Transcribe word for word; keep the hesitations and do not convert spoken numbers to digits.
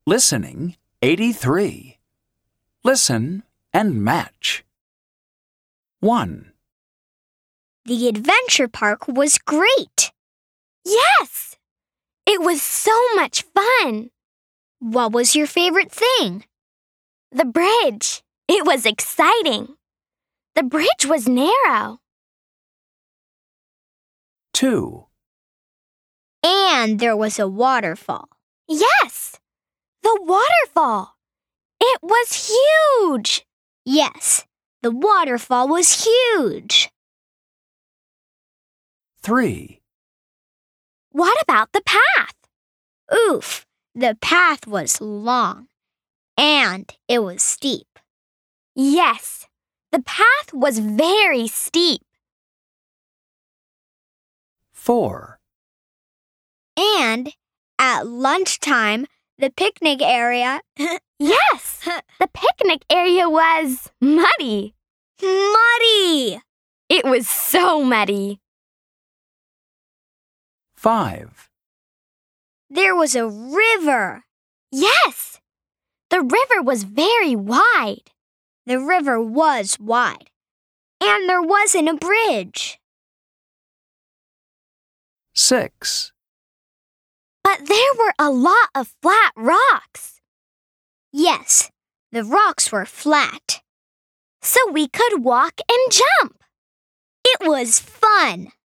Listening eighty-three. Listen and match. one. The adventure park was great. Yes! It was so much fun. What was your favorite thing? The bridge. It was exciting. The bridge was narrow. two. And there was a waterfall. Yes! The waterfall. It was huge. Yes, the waterfall was huge. three. What about the path? Oof, the path was long, and it was steep. Yes, the path was very steep. four. And at lunchtime, the picnic area... Yes, the picnic area was muddy. Muddy! It was so muddy. five. There was a river. Yes, the river was very wide. The river was wide, and there wasn't a bridge. six. But there were a lot of flat rocks. Yes, the rocks were flat. So we could walk and jump. It was fun.